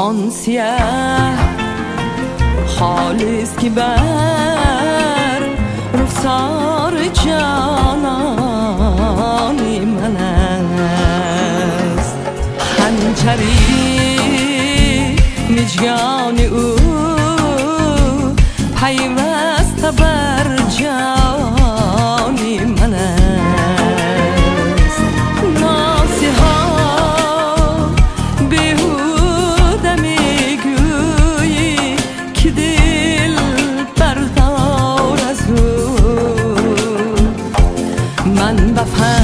آن سیه خالص که بر رخسار جانانی من است. خنجری مژگان او پیوسته بر جانی من است. نازها بیهوده میگویی که دل بردار از او. من به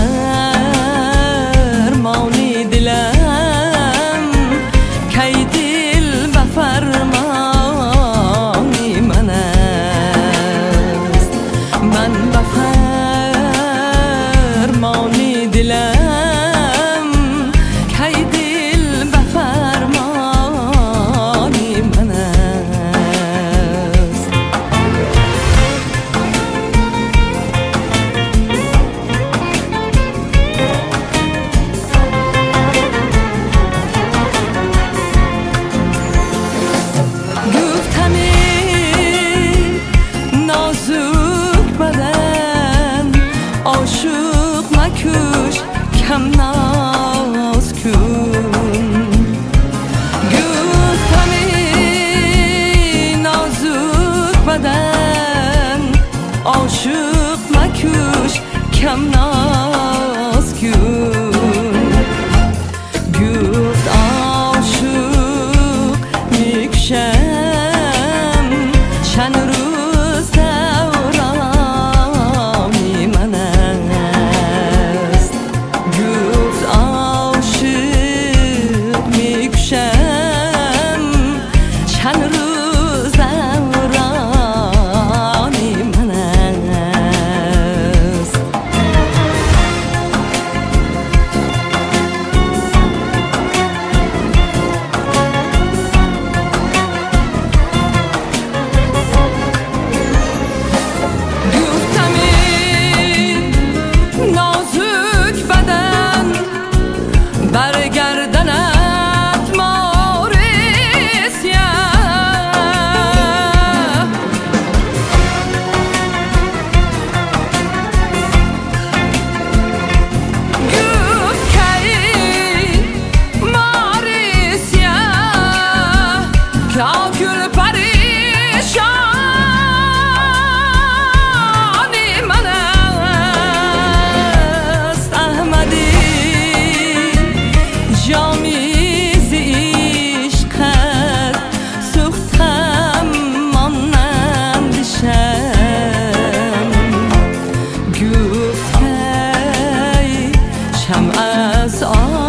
فرمانی دلم کی دل به فرمانی من است. من به فرمانی دلم کی دل به فرمانی من است. گفتمی نازک بدن عاشق مکش کم ناز کن. گفتمی نازک بدن عاشق مکش کم ناز کن. گفت عاشق میکشم چند روز دورانی من است. گفت عاشق میکشم چند روز دورانی من است. برگردنت مارسیه گفت کی مارسیه که آکل پریشانی من است. احمدی جامیز عشقت سوختم مانند شم. گفت کی شمع از